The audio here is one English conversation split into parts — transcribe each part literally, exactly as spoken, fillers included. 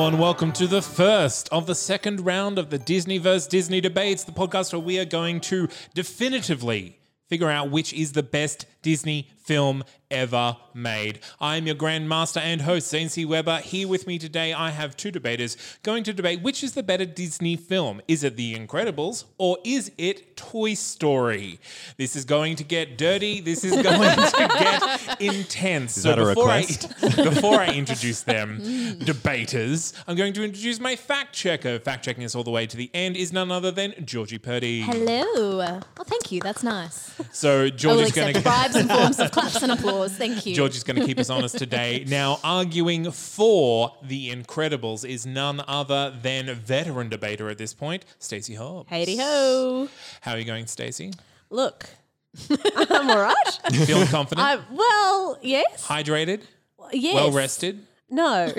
Hello and welcome to the first of the second round of the Disney versus Disney debates, the podcast where we are going to definitively figure out which is the best Disney film ever made. I am your Grandmaster and host, Zane C. Weber. Here with me today, I have two debaters going to debate which is the better Disney film. Is it The Incredibles or is it Toy Story? This is going to get dirty. This is going to get intense. Is so that a before request? I, before I introduce them, debaters, I'm going to introduce my fact checker. Fact checking us all the way to the end is none other than Georgie Purdy. Hello. Well, thank you. That's nice. So I will Georgie's going accept to bribes in forms of claps and applause. Thank you. Georgie's going to keep us honest today. Now, arguing for The Incredibles is none other than veteran debater at this point, Stacey Hobbs. Heidi ho. How are you going, Stacey? Look, I'm all right. Feeling confident? I, well, yes. Hydrated? Yes. Well rested? No.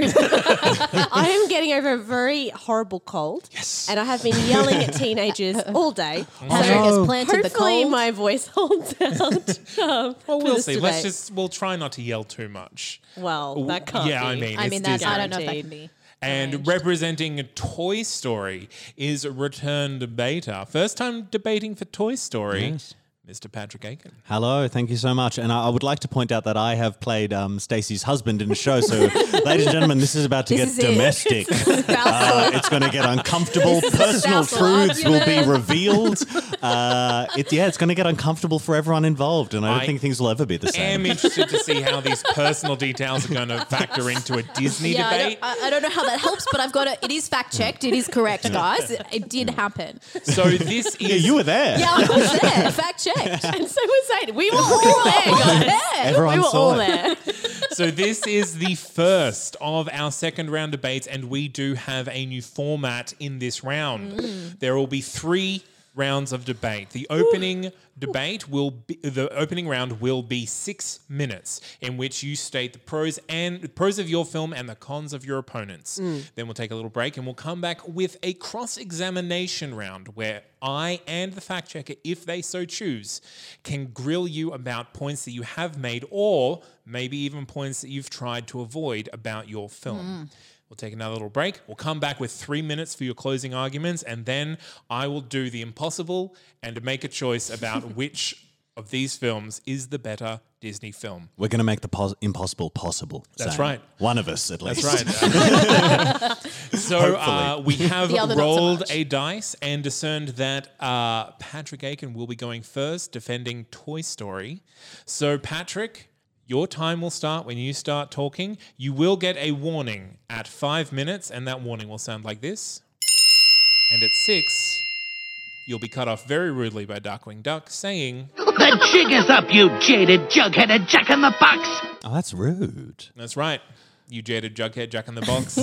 I am getting over a very horrible cold. Yes. And I have been yelling at teenagers all day. Patrick no. has planted the Hopefully cold. my voice holds out. Um, Well, for we'll this see. Let's debate. just, we'll try not to yell too much. Well, that can't Yeah, be. I mean, I it's mean, that's, Disney. I don't know if that Guaranteed. can be. And arranged. representing Toy Story is return debater. First time debating for Toy Story, Yes. Mister Patrick Aiken. Hello, thank you so much. And I, I would like to point out that I have played um, Stacey's husband in the show. So, ladies and gentlemen, this is about to This get is it. domestic. Spousal. Uh, it's going to get uncomfortable. Personal spousal truths will be argument. revealed. Uh, it, yeah, it's going to get uncomfortable for everyone involved. And I don't I think things will ever be the I same. am interested to see how these personal details are going to factor into a Disney Yeah, I debate. don't, I, I don't know how that helps, but I've got it. It is fact checked. It is correct, guys. It, it did happen. So this is Yeah, you were there. Yeah, I was there. Fact checked. And so we're saying we were all there, guys. Everyone we were saw all it. there. so this is the first of our second round debates, and we do have a new format in this round. There will be three rounds of debate. The opening debate will be the opening round will be six minutes in which you state the pros and pros of your film and the cons of your opponents. Then we'll take a little break and we'll come back with a cross-examination round where I and the fact checker, if they so choose, can grill you about points that you have made or maybe even points that you've tried to avoid about your film. We'll take another little break. We'll come back with three minutes for your closing arguments, and then I will do the impossible and make a choice about which of these films is the better Disney film. We're going to make the pos- impossible possible. That's Sam. right. One of us, at least. That's right. so uh, we have The other not so rolled much. a dice and discerned that uh, Patrick Aiken will be going first, defending Toy Story. So Patrick, your time will start when you start talking. You will get a warning at five minutes, and that warning will sound like this. And at six, you'll be cut off very rudely by Darkwing Duck saying, The jig is up, you jaded jug-headed jack-in-the-box! Oh, that's rude. that's right, you jaded jughead Jack in the Box.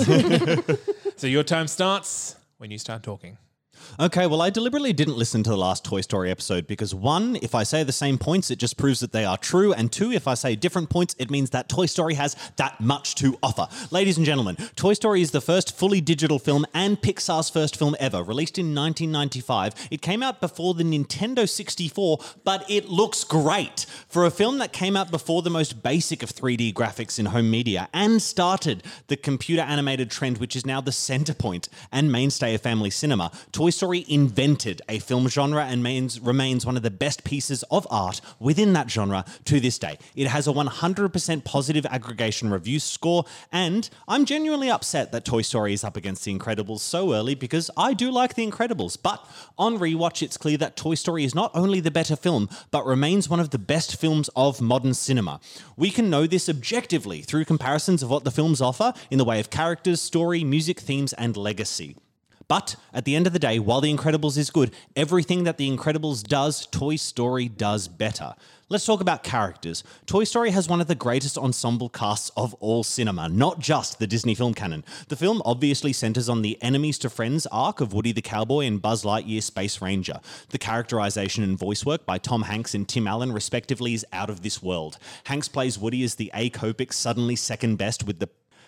So your time starts when you start talking. Okay, well, I deliberately didn't listen to the last Toy Story episode because one, if I say the same points, it just proves that they are true. And two, if I say different points, it means that Toy Story has that much to offer. Ladies and gentlemen, Toy Story is the first fully digital film and Pixar's first film ever. Released in nineteen ninety-five, it came out before the Nintendo sixty-four, but it looks great. For a film that came out before the most basic of three D graphics in home media and started the computer animated trend, which is now the center point and mainstay of family cinema, Toy Story invented a film genre and mains, remains one of the best pieces of art within that genre to this day. It has a one hundred percent positive aggregation review score, and I'm genuinely upset that Toy Story is up against The Incredibles so early because I do like The Incredibles, but on rewatch it's clear that Toy Story is not only the better film, but remains one of the best films of modern cinema. We can know this objectively through comparisons of what the films offer in the way of characters, story, music, themes, and legacy. But at the end of the day, while The Incredibles is good, everything that The Incredibles does, Toy Story does better. Let's talk about characters. Toy Story has one of the greatest ensemble casts of all cinema, not just the Disney film canon. The film obviously centers on the enemies to friends arc of Woody the Cowboy and Buzz Lightyear Space Ranger. The characterization and voice work by Tom Hanks and Tim Allen respectively is out of this world. Hanks plays Woody as the acopic, suddenly second best with the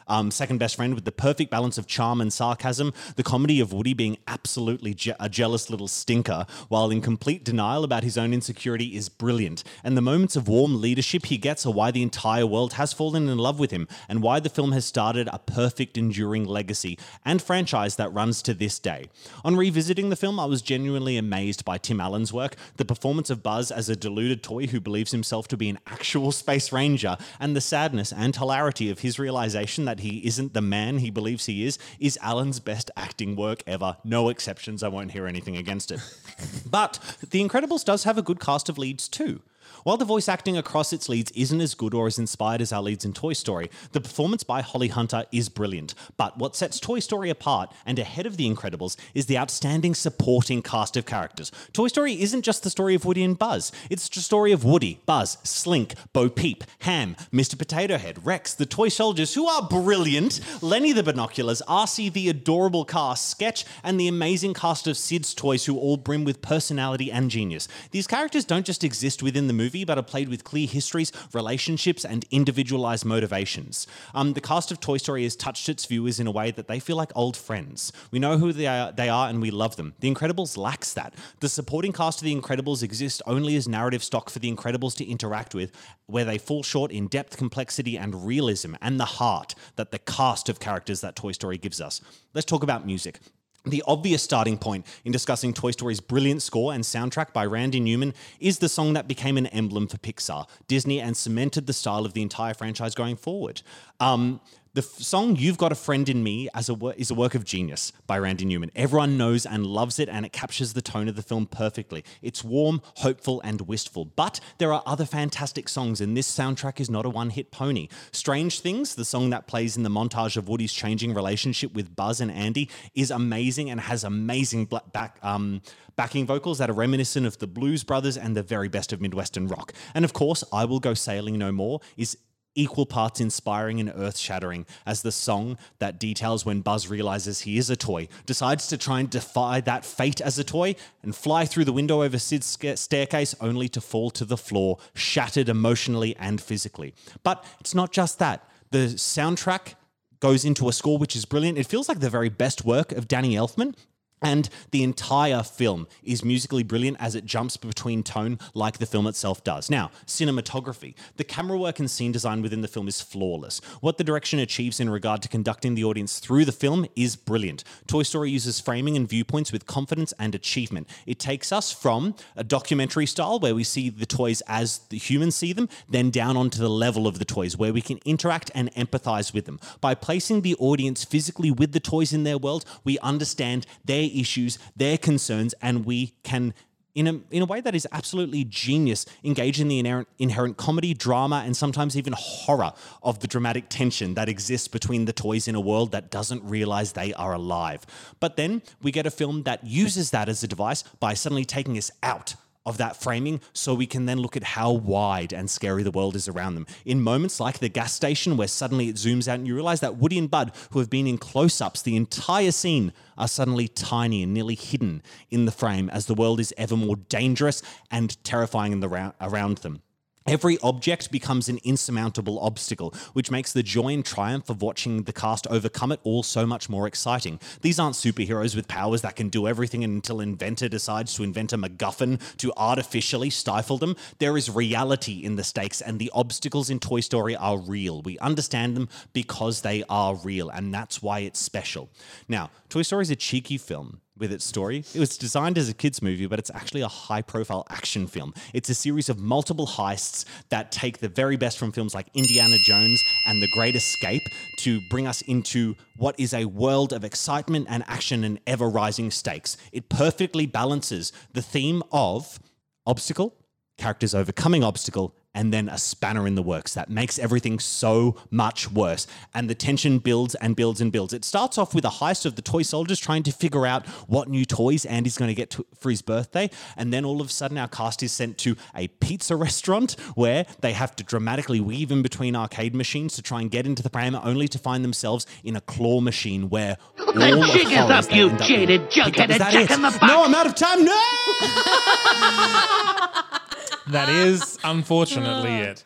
um, second best friend with the perfect balance of charm and sarcasm, the comedy of Woody being absolutely je- a jealous little stinker while in complete denial about his own insecurity is brilliant, and the moments of warm leadership he gets are why the entire world has fallen in love with him and why the film has started a perfect enduring legacy and franchise that runs to this day. On revisiting the film, I was genuinely amazed by Tim Allen's work, the performance of Buzz as a deluded toy who believes himself to be an actual space ranger, and the sadness and hilarity of his realization that he isn't the man he believes he is, is Allen's best acting work ever. No exceptions, I won't hear anything against it. But The Incredibles does have a good cast of leads too. While the voice acting across its leads isn't as good or as inspired as our leads in Toy Story, the performance by Holly Hunter is brilliant. But what sets Toy Story apart and ahead of The Incredibles is the outstanding supporting cast of characters. Toy Story isn't just the story of Woody and Buzz. It's the story of Woody, Buzz, Slink, Bo Peep, Ham, Mister Potato Head, Rex, the toy soldiers who are brilliant, Lenny the Binoculars, R C the adorable cast, Sketch, and the amazing cast of Sid's toys who all brim with personality and genius. These characters don't just exist within the movie, but are played with clear histories, relationships, and individualized motivations. Um, the cast of Toy Story has touched its viewers in a way that they feel like old friends. We know who they are, they are and we love them. The Incredibles lacks that. The supporting cast of The Incredibles exists only as narrative stock for The Incredibles to interact with, where they fall short in depth, complexity, and realism, and the heart that the cast of characters that Toy Story gives us. Let's talk about music. The obvious starting point in discussing Toy Story's brilliant score and soundtrack by Randy Newman is the song that became an emblem for Pixar, Disney, and cemented the style of the entire franchise going forward. Um, the f- song You've Got a Friend in Me as a wor- is a work of genius by Randy Newman. Everyone knows and loves it, and it captures the tone of the film perfectly. It's warm, hopeful, and wistful. But there are other fantastic songs, and this soundtrack is not a one-hit pony. Strange Things, the song that plays in the montage of Woody's changing relationship with Buzz and Andy, is amazing and has amazing black back um, backing vocals that are reminiscent of the Blues Brothers and the very best of Midwestern rock. And of course, I Will Go Sailing No More is equal parts inspiring and earth-shattering as the song that details when Buzz realizes he is a toy, decides to try and defy that fate as a toy, and fly through the window over Sid's sca- staircase only to fall to the floor, shattered emotionally and physically. But it's not just that. The soundtrack goes into a score which is brilliant. It feels like the very best work of Danny Elfman. And the entire film is musically brilliant as it jumps between tone like the film itself does. Now, cinematography. The camera work and scene design within the film is flawless. What the direction achieves in regard to conducting the audience through the film is brilliant. Toy Story uses framing and viewpoints with confidence and achievement. It takes us from a documentary style where we see the toys as the humans see them, then down onto the level of the toys where we can interact and empathize with them. By placing the audience physically with the toys in their world, we understand their issues, their concerns, and we can, in a in a way that is absolutely genius, engage in the inherent, inherent comedy, drama, and sometimes even horror of the dramatic tension that exists between the toys in a world that doesn't realize they are alive. But then we get a film that uses that as a device by suddenly taking us out of that framing so we can then look at how wide and scary the world is around them. In moments like the gas station where suddenly it zooms out and you realize that Woody and Bud, who have been in close-ups the entire scene, are suddenly tiny and nearly hidden in the frame as the world is ever more dangerous and terrifying in the ra- around them. Every object becomes an insurmountable obstacle, which makes the joy and triumph of watching the cast overcome it all so much more exciting. These aren't superheroes with powers that can do everything until an inventor decides to invent a MacGuffin to artificially stifle them. There is reality in the stakes, and the obstacles in Toy Story are real. We understand them because they are real, and that's why it's special. Now, Toy Story is a cheeky film with its story. It was designed as a kids' movie, but it's actually a high-profile action film. It's a series of multiple heists that take the very best from films like Indiana Jones and The Great Escape to bring us into what is a world of excitement and action and ever-rising stakes. It perfectly balances the theme of obstacle, characters overcoming obstacle, and then a spanner in the works that makes everything so much worse. And the tension builds and builds and builds. It starts off with a heist of the toy soldiers trying to figure out what new toys Andy's going to get to, for his birthday. And then all of a sudden our cast is sent to a pizza restaurant where they have to dramatically weave in between arcade machines to try and get into the pram, only to find themselves in a claw machine where all The the jig is horrors up, they you end up jaded in- jughead, Is that Jack it? in the box. No, I'm out of time. No! That is unfortunately it.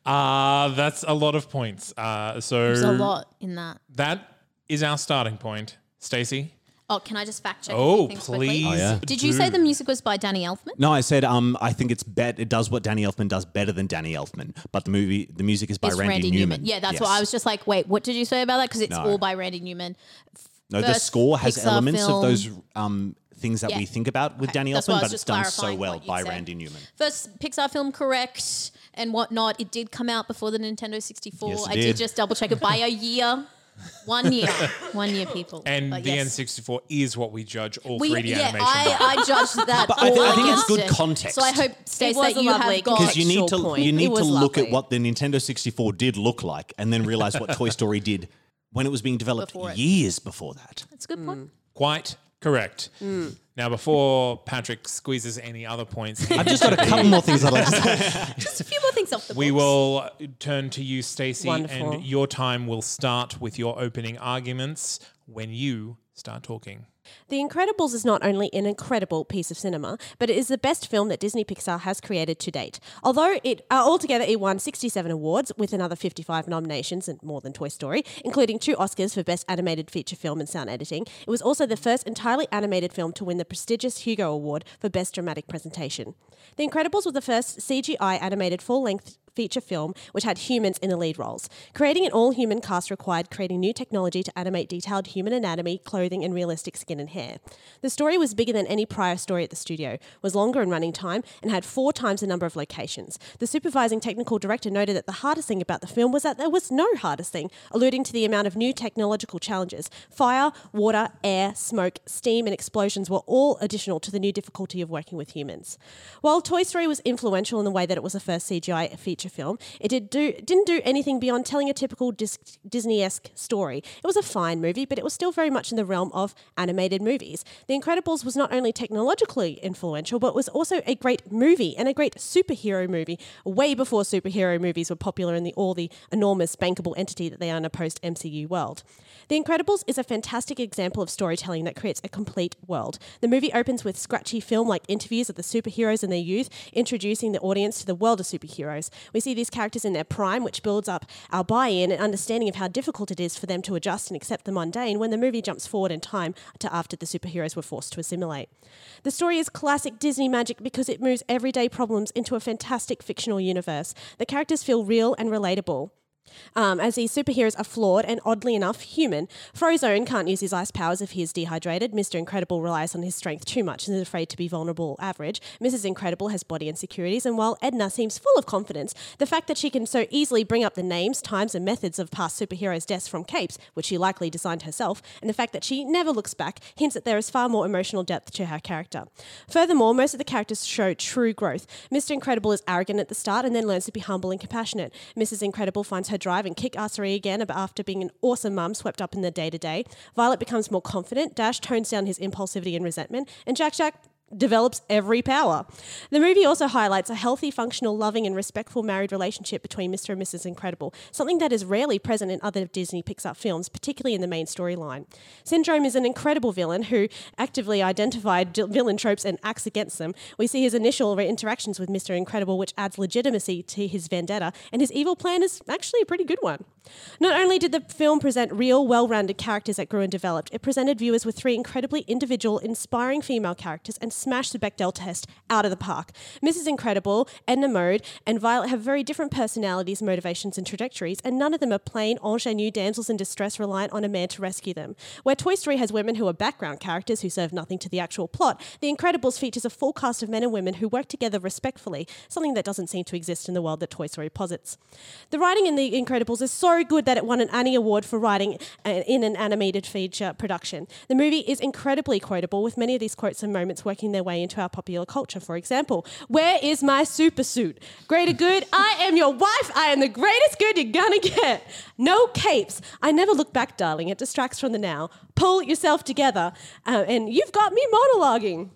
Uh, that's a lot of points. Uh, so There's a lot in that. that is our starting point. Stacey? Oh, can I just fact check? a Oh, few things quickly? please. Oh, yeah. Did you say the music was by Danny Elfman? No, I said um, I think it's bet it does what Danny Elfman does better than Danny Elfman, but the movie the music is by It's Randy, Newman. Yeah, that's Yes. why I was just like, wait, what did you say about that? Because it's No. all by Randy Newman. No, the first score has Pixar elements film. of those um, things that Yeah. we think about with Okay, Danny that's why I Elfman, was but it's just done so clarifying well what you by said. Randy Newman. First Pixar film, correct, and whatnot. It did come out before the Nintendo sixty-four. Yes, it I did. did just double check it by a year. One year. One year, people. And But the yes. N sixty-four is what we judge all We, three D yeah, animation by. I, I judged that. But I thi- all I think it's against good it. context. So I hope, Stace, was that a you lovely have got. Because you need Contextual to point. you It need to was look lovely. at what the Nintendo sixty-four did look like, and then realize what Toy Story did when it was being developed Before it. years before that. That's a good point. Quite correct. Mm. Now, before Patrick squeezes any other points, I've just got a couple more things I'd like to say. Just a few more things off the we books. will turn to you, Stacey, Wonderful. and your time will start with your opening arguments when you start talking. The Incredibles is not only an incredible piece of cinema, but it is the best film that Disney Pixar has created to date. Although it uh, altogether it won sixty-seven awards with another fifty-five nominations and more than Toy Story, including two Oscars for Best Animated Feature Film and Sound Editing. It was also the first entirely animated film to win the prestigious Hugo Award for Best Dramatic Presentation. The Incredibles was the first C G I animated full-length feature film which had humans in the lead roles. Creating an all-human cast required creating new technology to animate detailed human anatomy, clothing, and realistic skin and hair. The story was bigger than any prior story at the studio, was longer in running time, and had four times the number of locations. The supervising technical director noted that the hardest thing about the film was that there was no hardest thing, alluding to the amount of new technological challenges. Fire, water, air, smoke, steam, and explosions were all additional to the new difficulty of working with humans. While Toy Story was influential in the way that it was the first C G I feature film, it did do, didn't do anything beyond telling a typical dis- Disney-esque story. It was a fine movie, but it was still very much in the realm of animated movies. The Incredibles was not only technologically influential, but was also a great movie and a great superhero movie, way before superhero movies were popular in the all the enormous bankable entity that they are in a post-M C U world. The Incredibles is a fantastic example of storytelling that creates a complete world. The movie opens with scratchy film-like interviews of the superheroes in their youth, introducing the audience to the world of superheroes. We see these characters in their prime, which builds up our buy-in and understanding of how difficult it is for them to adjust and accept the mundane when the movie jumps forward in time to after the superheroes were forced to assimilate. The story is classic Disney magic because it moves everyday problems into a fantastic fictional universe. The characters feel real and relatable. Um, as these superheroes are flawed and, oddly enough, human. Frozone can't use his ice powers if he is dehydrated. Mister Incredible relies on his strength too much and is afraid to be vulnerable or average. Missus Incredible has body insecurities, and while Edna seems full of confidence, the fact that she can so easily bring up the names, times, and methods of past superheroes' deaths from capes, which she likely designed herself, and the fact that she never looks back, hints that there is far more emotional depth to her character. Furthermore, most of the characters show true growth. Mister Incredible is arrogant at the start and then learns to be humble and compassionate. Missus Incredible finds her drive and kick-assery again after being an awesome mum swept up in the day-to-day. Violet becomes more confident, Dash tones down his impulsivity and resentment, and Jack Jack develops every power. The movie also highlights a healthy, functional, loving and respectful married relationship between Mister and Missus Incredible, something that is rarely present in other Disney Pixar films, particularly in the main storyline. Syndrome is an incredible villain who actively identified villain tropes and acts against them. We see his initial interactions with Mister Incredible, which adds legitimacy to his vendetta, and his evil plan is actually a pretty good one. Not only did the film present real, well-rounded characters that grew and developed, it presented viewers with three incredibly individual, inspiring female characters and smashed the Bechdel test out of the park. Missus Incredible, Edna Mode, and Violet have very different personalities, motivations, and trajectories, and none of them are plain, ingenue damsels in distress reliant on a man to rescue them. Where Toy Story has women who are background characters who serve nothing to the actual plot, The Incredibles features a full cast of men and women who work together respectfully, something that doesn't seem to exist in the world that Toy Story posits. The writing in The Incredibles is so good that it won an Annie Award for writing in an animated feature production. The movie is incredibly quotable, with many of these quotes and moments working their way into our popular culture. For example, where is my super suit? Greater good, I am your wife, I am the greatest good you're gonna get. No capes. I never look back, darling. It distracts from the now. Pull yourself together. Uh, and you've got me monologuing.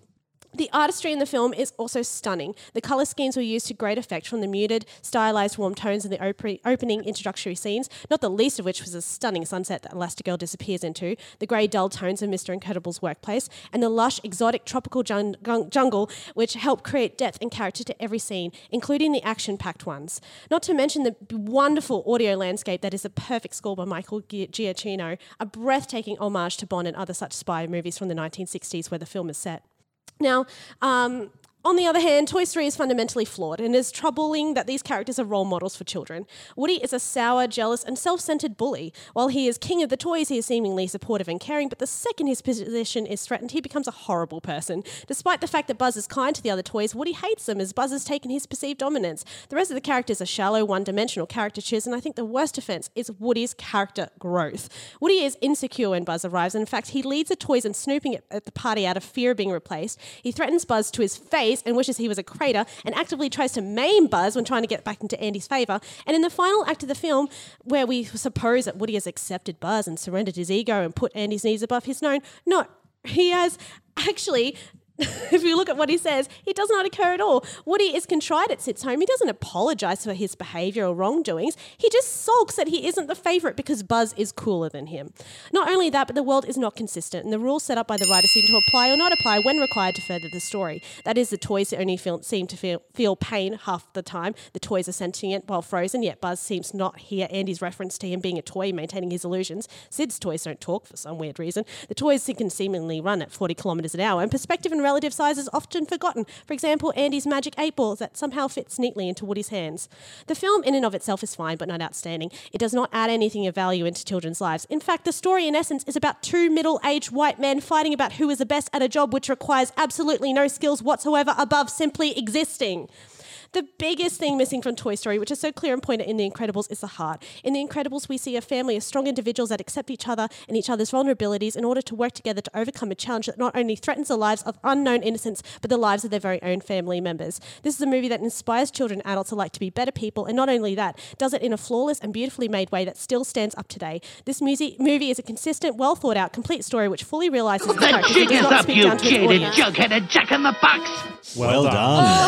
The artistry in the film is also stunning. The colour schemes were used to great effect, from the muted, stylised warm tones in the op- opening introductory scenes, not the least of which was a stunning sunset that Elastigirl disappears into, the grey dull tones of Mister Incredible's workplace, and the lush, exotic tropical jun- gun- jungle which help create depth and character to every scene, including the action-packed ones. Not to mention the b- wonderful audio landscape that is a perfect score by Michael Gi- Giacchino, a breathtaking homage to Bond and other such spy movies from the nineteen sixties where the film is set. Now, um, on the other hand, Toy Story is fundamentally flawed, and it is troubling that these characters are role models for children. Woody is a sour, jealous, and self-centered bully. While he is king of the toys, he is seemingly supportive and caring, but the second his position is threatened, he becomes a horrible person. Despite the fact that Buzz is kind to the other toys, Woody hates them as Buzz has taken his perceived dominance. The rest of the characters are shallow, one-dimensional caricatures, and I think the worst offence is Woody's character growth. Woody is insecure when Buzz arrives, and in fact, he leads the toys in snooping at, at the party out of fear of being replaced. He threatens Buzz to his face and wishes he was a crater, and actively tries to maim Buzz when trying to get back into Andy's favour. And in the final act of the film, where we suppose that Woody has accepted Buzz and surrendered his ego and put Andy's needs above his own, no, he has actually... if you look at what he says, it does not occur at all. Woody is contrite at Sid's home. He doesn't apologise for his behaviour or wrongdoings. He just sulks that he isn't the favourite because Buzz is cooler than him. Not only that, but the world is not consistent, and the rules set up by the writer seem to apply or not apply when required to further the story. That is, the toys only feel, seem to feel, feel pain half the time. The toys are sentient while frozen, yet Buzz seems not hear Andy's reference to him being a toy maintaining his illusions. Sid's toys don't talk for some weird reason. The toys can seemingly run at forty kilometres an hour, and perspective and relative size is often forgotten. For example, Andy's magic eight ball that somehow fits neatly into Woody's hands. The film in and of itself is fine, but not outstanding. It does not add anything of value into children's lives. In fact, the story in essence is about two middle-aged white men fighting about who is the best at a job which requires absolutely no skills whatsoever above simply existing. The biggest thing missing from Toy Story, which is so clear and pointed in The Incredibles, is the heart. In The Incredibles, we see a family of strong individuals that accept each other and each other's vulnerabilities in order to work together to overcome a challenge that not only threatens the lives of unknown innocents, but the lives of their very own family members. This is a movie that inspires children and adults alike to be better people, and not only that, does it in a flawless and beautifully made way that still stands up today. This music, movie is a consistent, well thought out, complete story which fully realises the The characters jig and does is not up, speak you down to its jaded audience. jugheaded jack-in-the-box! Well, done.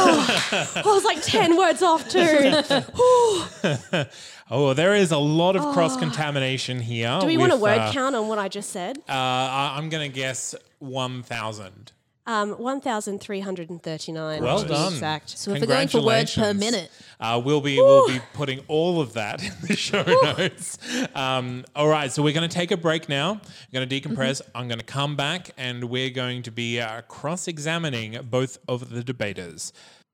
I was like ten words off too. Oh, there is a lot of cross-contamination here. Do we want a with, word uh, count on what I just said? Uh, I- I'm going to guess one thousand. Um, one thousand three hundred thirty-nine. Well to be done. Exact. So if we're going for words per Congratulations. minute, Uh, we'll be we'll be putting all of that in the show notes. Um, all right, so we're going to take a break now. We're going to decompress. I'm going to come back, and we're going to be uh, cross-examining both of the debaters.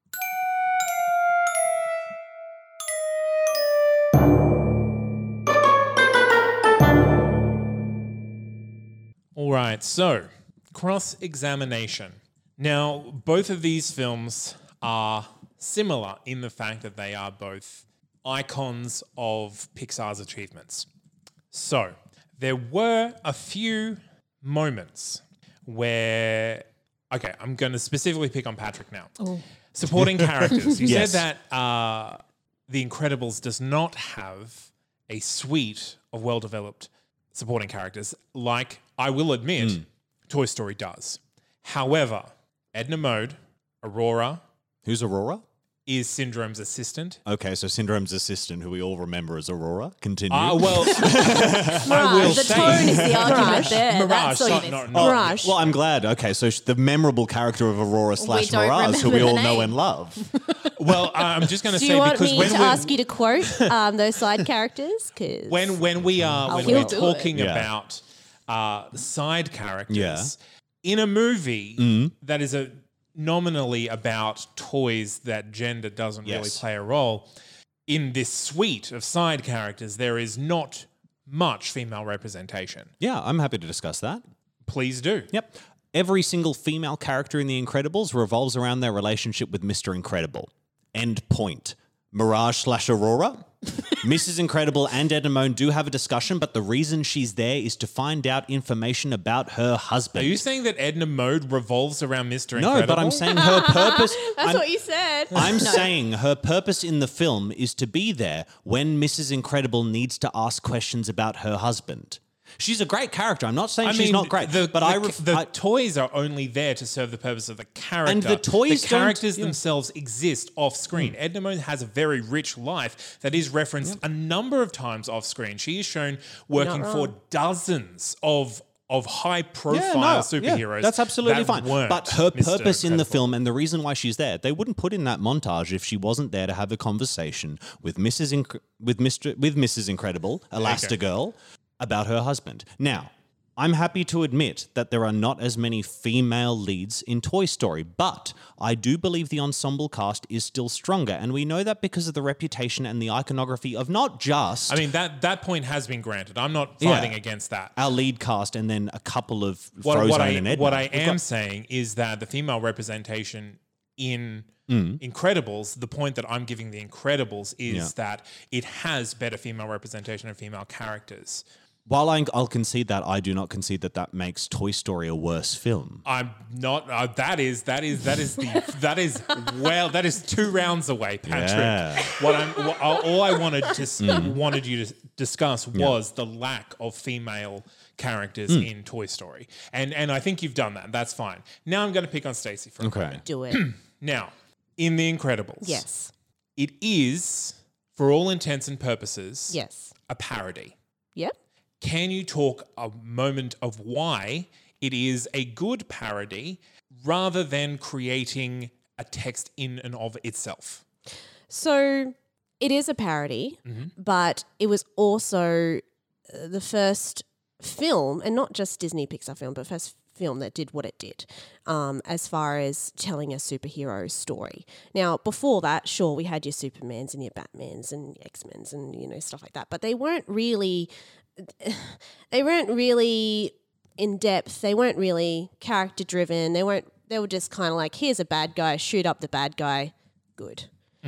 All right, so cross-examination. Now, both of these films are similar in the fact that they are both icons of Pixar's achievements. So, there were a few moments where, okay, I'm going to specifically pick on Patrick now. Supporting characters. You Yes. said that uh, The Incredibles does not have a suite of well-developed supporting characters like, I will admit, Toy Story does. However, Edna Mode, Aurora, Who's Aurora? is Syndrome's assistant. Okay, so Syndrome's assistant, who we all remember as Aurora. Continue. Uh, well, I will the say, tone is the argument there. Mirage, That's all not, you need. not, Oh, not, Mirage. Well, I'm glad. Okay, so sh- the memorable character of Aurora slash don't Mirage, who we remember all the know name. and love. well, I'm just going to Do say you want because me when to we're- ask you to quote um, those side characters? 'Cause when when we are when he'll we're do it. talking Yeah. about uh, side characters Yeah. in a movie that is a nominally about toys that gender doesn't really Yes. play a role, in this suite of side characters there is not much female representation. Yeah, I'm happy to discuss that. Please do. Yep. Every single female character in The Incredibles revolves around their relationship with Mister Incredible. End point. Mirage slash Aurora. Missus Incredible and Edna Mode do have a discussion, but the reason she's there is to find out information about her Are husband. you saying that Edna Mode revolves around Mister no, Incredible? but I'm saying her purpose. That's I'm, what you said. I'm saying her purpose in the film is to be there when Missus Incredible needs to ask questions about her husband. She's a great character. I'm not saying I she's mean, not great, the, but the, I, ref- the I toys are only there to serve the purpose of the character. And the toys the don't- characters yeah. themselves exist off screen. Mm. Edna Mode has a very rich life that is referenced a number of times off screen. She is shown working for dozens of of high profile no, superheroes. Yeah, that's absolutely that fine. weren't But her Mister purpose in the Incredible. film and the reason why she's there, they wouldn't put in that montage if she wasn't there to have a conversation with Missus Inc- with Mister with Missus Incredible, Elastigirl, about her husband. Now, I'm happy to admit that there are not as many female leads in Toy Story, but I do believe the ensemble cast is still stronger, and we know that because of the reputation and the iconography of not just I mean, that that point has been granted. I'm not Yeah. fighting against that. our lead cast and then a couple of What, Frozone what I, and Edna. what I We've am got- saying is that the female representation in Mm. Incredibles, the point that I'm giving the Incredibles is Yeah. that it has better female representation of female characters. While I, I'll concede that, I do not concede that that makes Toy Story a worse film. I'm not. Uh, that is. That is. That is the. that is. Well, that is two rounds away, Patrick. Yeah. What I'm. What, all I wanted to s wanted you to discuss was the lack of female characters in Toy Story, and and I think you've done that. That's fine. Now I'm going to pick on Stacey for a Okay. moment. Do it. Now, in The Incredibles, Yes. it is, for all intents and purposes, Yes. a parody. Yep. Can you talk a moment of why it is a good parody rather than creating a text in and of itself? So it is a parody, but it was also uh, the first film, and not just Disney Pixar film, but first film that did what it did um, as far as telling a superhero story. Now, before that, sure, we had your Supermans and your Batmans and X-Men's and, you know, stuff like that, but they weren't really, they weren't really in depth. They weren't really character driven. They weren't, they were just kind of like, here's a bad guy, shoot up the bad guy, good.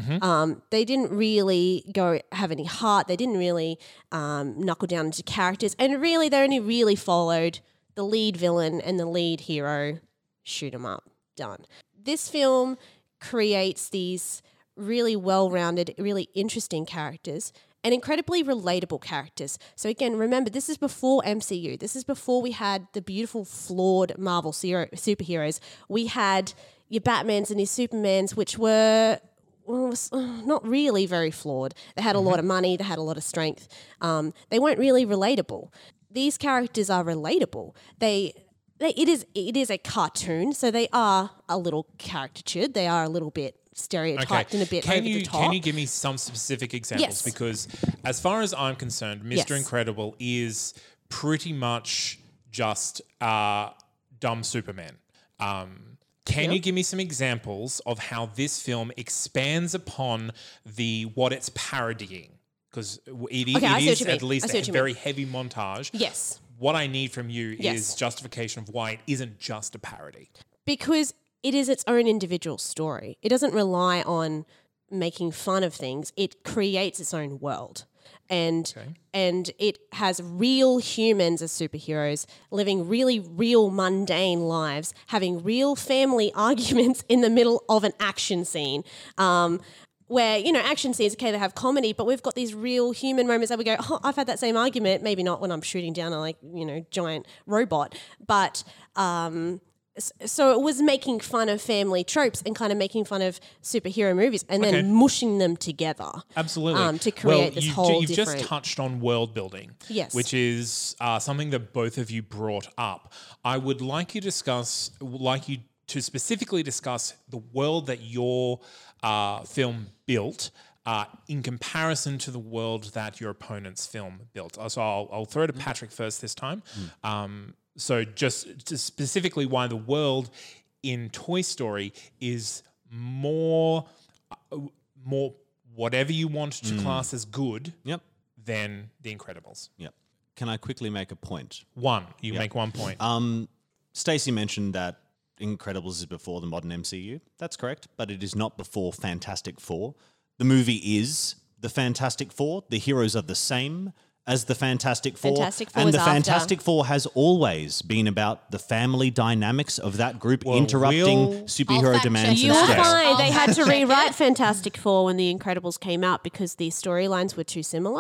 Um, they didn't really go have any heart. They didn't really um, knuckle down into characters, and really, they only really followed the lead villain and the lead hero. Shoot 'em up, done. This film creates these really well-rounded, really interesting characters and incredibly relatable characters. So again, remember, this is before M C U. This is before we had the beautiful, flawed Marvel zero- superheroes. We had your Batmans and your Supermans, which were well, was, uh, not really very flawed. They had a lot of money. They had a lot of strength. Um, they weren't really relatable. These characters are relatable. They, they, it is, it is a cartoon, so they are a little caricatured. They are a little bit stereotyped and a bit can over you the top. can you give me some specific examples? Yes. Because as far as I'm concerned, Mister Yes. Incredible is pretty much just uh, dumb Superman. Um, can Yep. you give me some examples of how this film expands upon the what it's parodying? Because it, Okay, it I see what is you mean. at least I see a what you very heavy montage. Yes. What I need from you Yes. is justification of why it isn't just a parody. Because it is its own individual story. It doesn't rely on making fun of things. It creates its own world. And and it has real humans as superheroes living really real mundane lives, having real family arguments in the middle of an action scene. Um, where, you know, action scenes, okay, they have comedy, but we've got these real human moments that we go, oh, I've had that same argument. Maybe not when I'm shooting down a, like, you know, giant robot, but um, s- so it was making fun of family tropes and kind of making fun of superhero movies and Okay. then mushing them together. Absolutely. Um, to create well, this you've, whole You've different... just touched on world building. Yes. Which is uh, something that both of you brought up. I would like you discuss, like you to specifically discuss the world that your uh, film built uh, in comparison to the world that your opponent's film built. Uh, So I'll, I'll throw to Patrick first this time. Um, so just, just specifically why the world in Toy Story is more, uh, more whatever you want to class as good Yep. than The Incredibles. Yep. Can I quickly make a point? One, you make one point. Um, Stacey mentioned that Incredibles is before the modern M C U. That's correct, but it is not before Fantastic Four. The movie is the Fantastic Four. The heroes are the same as the Fantastic Four. Fantastic Four and was the after. Fantastic Four has always been about the family dynamics of that group interrupting we'll- superhero fact demands check and you. You'll Yes. stress. find they I'll had to fact check rewrite it. Fantastic Four when The Incredibles came out because the storylines were too similar.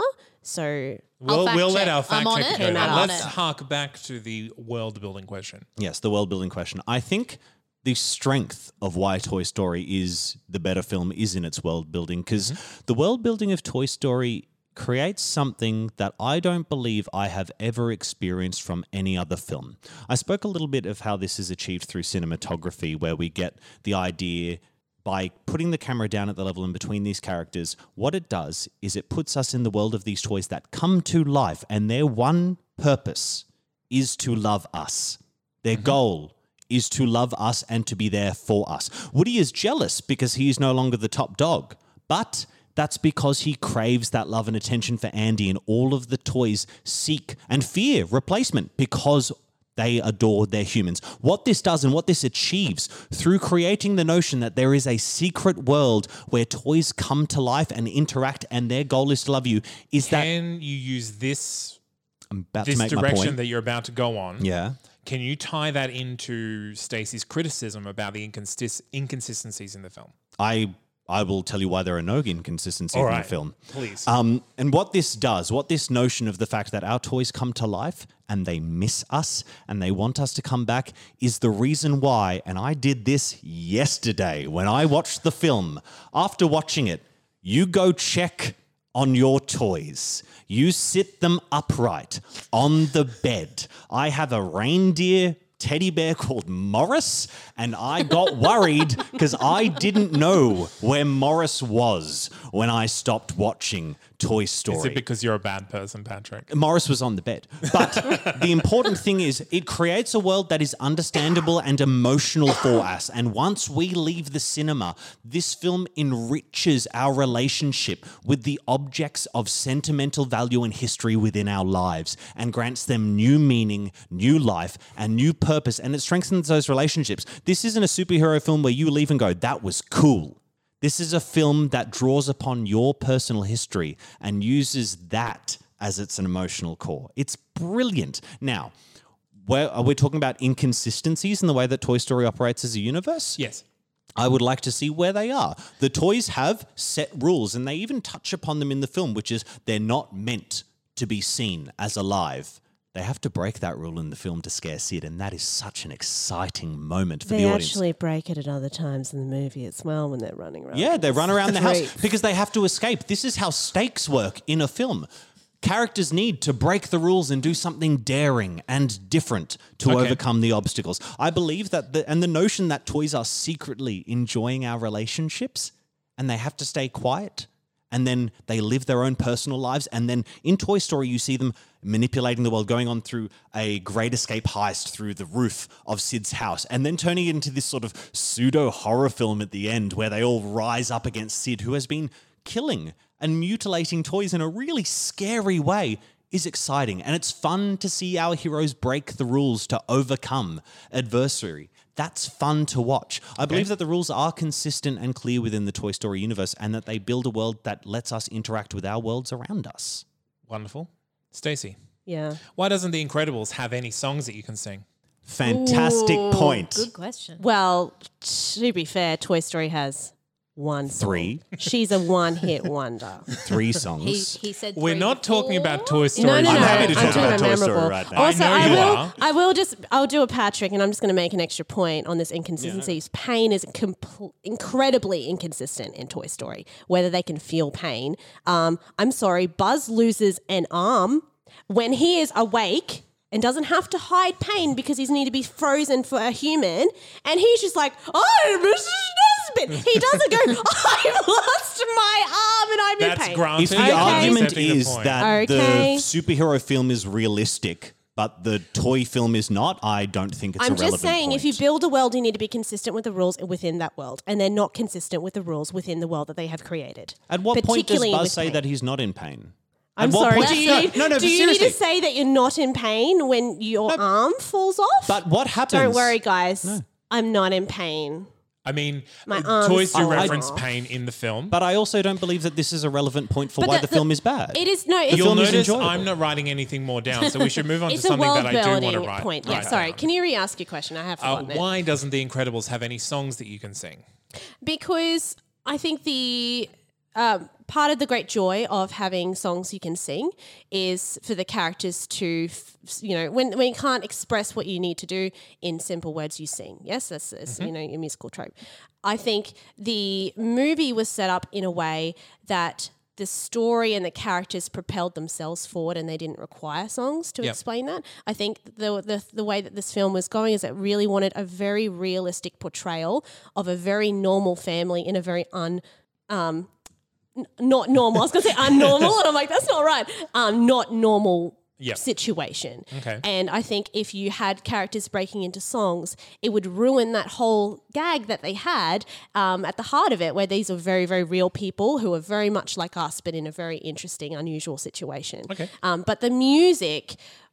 So We'll, fact we'll let check. our fact I'm on checker it. go I'm there. on Let's it. hark back to the world building question. Yes, the world building question. I think the strength of why Toy Story is the better film is in its world building, because the world building of Toy Story creates something that I don't believe I have ever experienced from any other film. I spoke a little bit of how this is achieved through cinematography, where we get the idea by putting the camera down at the level in between these characters. What it does is it puts us in the world of these toys that come to life, and their one purpose is to love us. Their goal is to love us and to be there for us. Woody is jealous because he is no longer the top dog, but that's because he craves that love and attention for Andy, and all of the toys seek and fear replacement because they adore their humans. What this does and what this achieves through creating the notion that there is a secret world where toys come to life and interact and their goal is to love you is that... Can you use this I'm about this to make my direction point. that you're about to go on? Yeah. Can you tie that into Stacey's criticism about the inconsist- inconsistencies in the film? I I will tell you why there are no inconsistencies All in right. the film. Please. Um, and what this does, what this notion of the fact that our toys come to life and they miss us and they want us to come back is the reason why, and I did this yesterday when I watched the film. After watching it, you go check on your toys. You sit them upright on the bed. I have a reindeer teddy bear called Morris, and I got worried because I didn't know where Morris was when I stopped watching Toy Story. Is it because you're a bad person, Patrick? Morris was on the bed. But the important thing is it creates a world that is understandable and emotional for us. And once we leave the cinema, this film enriches our relationship with the objects of sentimental value and history within our lives and grants them new meaning, new life, and new purpose. And it strengthens those relationships. This isn't a superhero film where you leave and go, that was cool. This is a film that draws upon your personal history and uses that as its an emotional core. It's brilliant. Now, where are we talking about inconsistencies in the way that Toy Story operates as a universe? Yes. I would like to see where they are. The toys have set rules, and they even touch upon them in the film, which is they're not meant to be seen as alive. They have to break that rule in the film to scare Sid, and that is such an exciting moment for they the audience. actually break it at other times in the movie as well when they're running around. Yeah, they run around the house Streets. because they have to escape. This is how stakes work in a film. Characters need to break the rules and do something daring and different to Okay. overcome the obstacles. I believe that, the, and the notion that toys are secretly enjoying our relationships and they have to stay quiet and then they live their own personal lives. And then in Toy Story, you see them manipulating the world, going on through a Great Escape heist through the roof of Sid's house, and then turning it into this sort of pseudo horror film at the end where they all rise up against Sid, who has been killing and mutilating toys in a really scary way, is exciting. And it's fun to see our heroes break the rules to overcome adversary. That's fun to watch. I believe that the rules are consistent and clear within the Toy Story universe, and that they build a world that lets us interact with our worlds around us. Wonderful. Stacey, Yeah. why doesn't The Incredibles have any songs that you can sing? Fantastic Ooh, point. Good question. Well, to be fair, Toy Story has one song. Three. She's a one-hit wonder. Three He, songs. he said We're three not to four. talking about Toy Story. No, no, no. I'm happy to I'm talk talking about about Toy Story memorable. right now. Also, I know I, you will. are. I will just. I'll do a Patrick, and I'm just going to make an extra point on this inconsistencies. Pain is compl- incredibly inconsistent in Toy Story. Whether they can feel pain. Um, I'm sorry. Buzz loses an arm when he is awake and doesn't have to hide pain because he's need to be frozen for a human. And he's just like, I'm Missus Nesbitt. He doesn't go, I've lost my arm and I'm That's in pain. granted. If the I'm argument accepting the is point. that Okay. the superhero film is realistic, but the toy film is not, I don't think it's I'm a relevant just saying, if you point. build a world, you need to be consistent with the rules within that world, and they're not consistent with the rules within the world that they have created. At what point does particularly Buzz with say pain. that he's not in pain? I'm At what sorry. point Do do you, you, no, no, do you seriously. need to say that you're not in pain when your arm falls off? But what happens? Don't worry, guys. I'm not in pain. I mean, My uh, arm's toys do falling reference off. pain in the film. But I also don't believe that this is a relevant point for But why the- the, the- film is bad. It is no. It's, The You'll film is notice enjoyable. I'm not writing anything more down, so we should move on to it's a something world that I do want to building write. point. Yeah, write sorry. down. Can you re-ask your question? I have Uh, forgotten it. why doesn't The Incredibles have any songs that you can sing? Because I think the um, part of the great joy of having songs you can sing is for the characters to, f- you know, when when you can't express what you need to do in simple words, you sing. Yes, that's, that's mm-hmm. you know, your musical trope. I think the movie was set up in a way that the story and the characters propelled themselves forward and they didn't require songs to yep. explain that. I think the, the the way that this film was going is it really wanted a very realistic portrayal of a very normal family in a very un... Um, n- not normal. I was going to say unnormal and I'm like, that's not right. Um, not normal Yep. situation. Okay. And I think if you had characters breaking into songs, it would ruin that whole gag that they had um, at the heart of it, where these are very, very real people who are very much like us, but in a very interesting, unusual situation. Okay. Um, but the music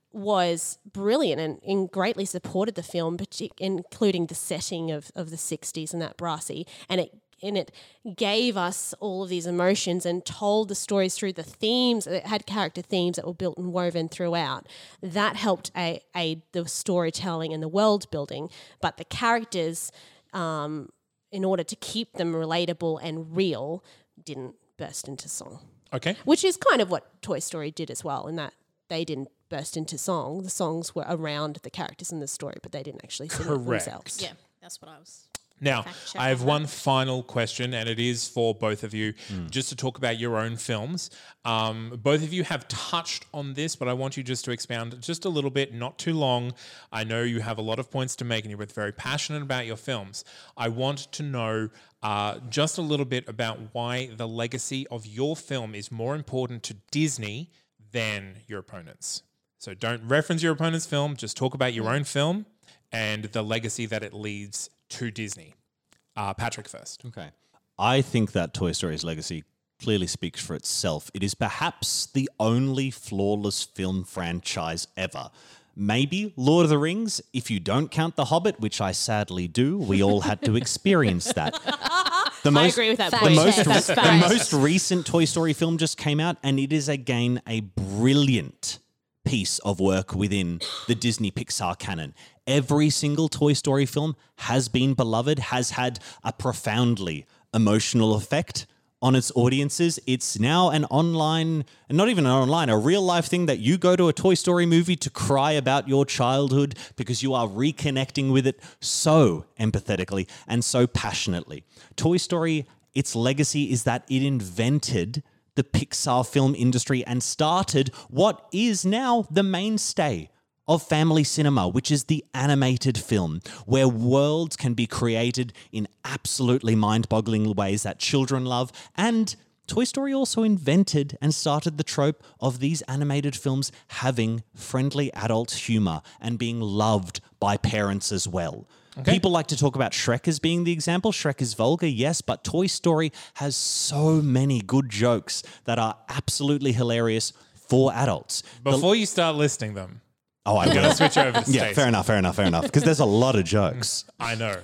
was brilliant and, and greatly supported the film, partic- including the setting of, of the sixties and that brassy. And it and it gave us all of these emotions and told the stories through the themes. It had character themes that were built and woven throughout. That helped a, a the storytelling and the world building. But the characters, um, in order to keep them relatable and real, didn't burst into song. Okay. Which is kind of what Toy Story did as well, in that they didn't burst into song. The songs were around the characters in the story, but they didn't actually sing it Correct. themselves. Yeah, that's what I was. Now, Fact check I have on one that. final question, and it is for both of you, just to talk about your own films. Um, both of you have touched on this, but I want you just to expound just a little bit, not too long. I know you have a lot of points to make, and you're both very passionate about your films. I want to know uh, just a little bit about why the legacy of your film is more important to Disney than your opponents. So don't reference your opponent's film, just talk about your own film and the legacy that it leaves to Disney. Uh, Patrick first. Okay. I think that Toy Story's legacy clearly speaks for itself. It is perhaps the only flawless film franchise ever. Maybe Lord of the Rings, if you don't count The Hobbit, which I sadly do. We all had to experience that. The I agree with that. The point. most, That's the fact. most recent Toy Story film just came out, and it is again a brilliant piece of work within the Disney Pixar canon. Every single Toy Story film has been beloved, has had a profoundly emotional effect on its audiences. It's now an online, and not even an online, a real life thing that you go to a Toy Story movie to cry about your childhood because you are reconnecting with it so empathetically and so passionately. Toy Story, its legacy is that it invented the Pixar film industry and started what is now the mainstay of family cinema, which is the animated film, where worlds can be created in absolutely mind-boggling ways that children love. And Toy Story also invented and started the trope of these animated films having friendly adult humor and being loved by parents as well. Okay. People like to talk about Shrek as being the example. Shrek is vulgar, yes, but Toy Story has so many good jokes that are absolutely hilarious for adults. Before The- you start listing them, oh, I I'm going will. to switch over to Yeah, Stacey. fair enough, fair enough, fair enough. Because there's a lot of jokes. I know.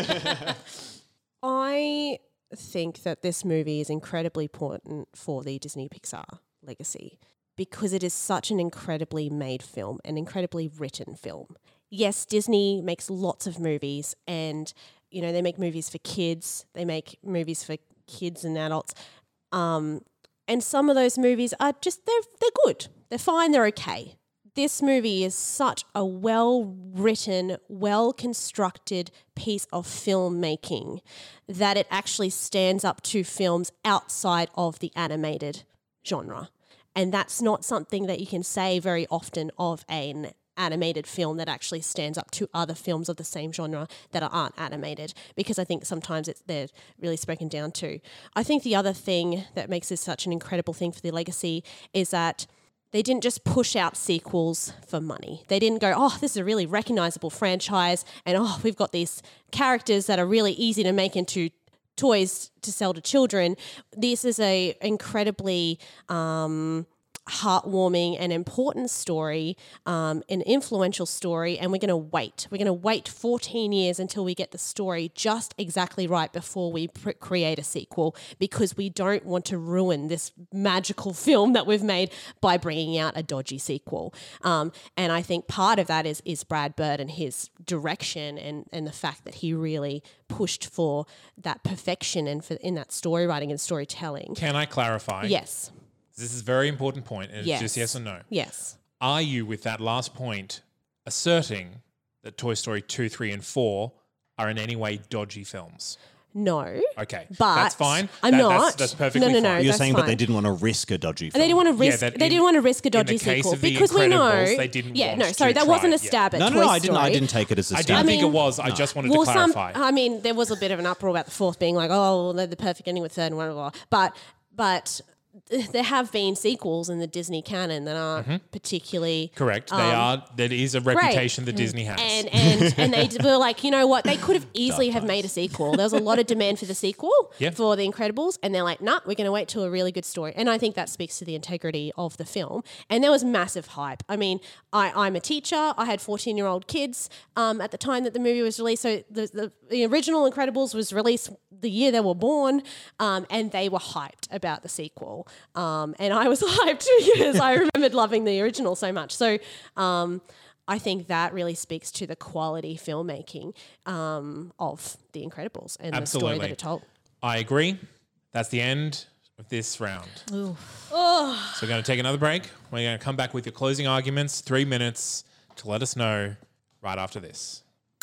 I think that this movie is incredibly important for the Disney Pixar legacy because it is such an incredibly made film, an incredibly written film. Yes, Disney makes lots of movies and, you know, they make movies for kids. They make movies for kids and adults. Um, and some of those movies are just, they're, they're good. They're fine. They're okay. This movie is such a well-written, well-constructed piece of filmmaking that it actually stands up to films outside of the animated genre. And that's not something that you can say very often of an animated film that actually stands up to other films of the same genre that aren't animated, because I think sometimes it's, they're really spoken down to. I think the other thing that makes this such an incredible thing for the legacy is that they didn't just push out sequels for money. They didn't go, oh, this is a really recognizable franchise and oh, we've got these characters that are really easy to make into toys to sell to children. This is a incredibly um, heartwarming and important story, um, an influential story, and we're going to wait. We're going to wait fourteen years until we get the story just exactly right before we pr- create a sequel, because we don't want to ruin this magical film that we've made by bringing out a dodgy sequel. Um, and I think part of that is is Brad Bird and his direction and, and the fact that he really pushed for that perfection and for in that story writing and storytelling. Can I clarify? Yes. This is a very important point, and Yes. it's just yes or no. Yes. Are you, with that last point, asserting that Toy Story two, three, and four are in any way dodgy films? No. Okay, But that's fine. I'm That- not. That's, that's perfectly No, no, no. fine. You're that's saying, but they fine. didn't want to risk a dodgy film. They didn't want to risk. that they in- didn't want to risk a in the dodgy case sequel of The because we know. Incredibles, they didn't yeah, want no, to sorry, that try wasn't a it, yeah. stab at No, Toy no, no, I Story. didn't. I didn't take it as a I stab. didn't I think mean- it was. I just wanted Well, to some. clarify. I mean, there was a bit of an uproar about the fourth being like, oh, they're the perfect ending with third and blah blah blah. But but there have been sequels in the Disney canon that aren't particularly Correct. They um, are. That is a reputation that Disney has. And and and they were like, you know what? They could have easily have made a sequel. There was a lot of demand for the sequel Yeah. for The Incredibles, and they're like, nah, we're going to wait till a really good story. And I think that speaks to the integrity of the film. And there was massive hype. I mean, I, I'm a teacher. I had fourteen-year-old kids um, at the time that the movie was released. So the, the the original Incredibles was released the year they were born, um, and they were hyped about the sequel. Um, and I was hyped because I remembered loving the original so much. So um, I think that really speaks to the quality filmmaking um, of The Incredibles and the story that Absolutely. it told. I agree. That's the end of this round. So we're going to take another break. We're going to come back with your closing arguments, three minutes to let us know right after this.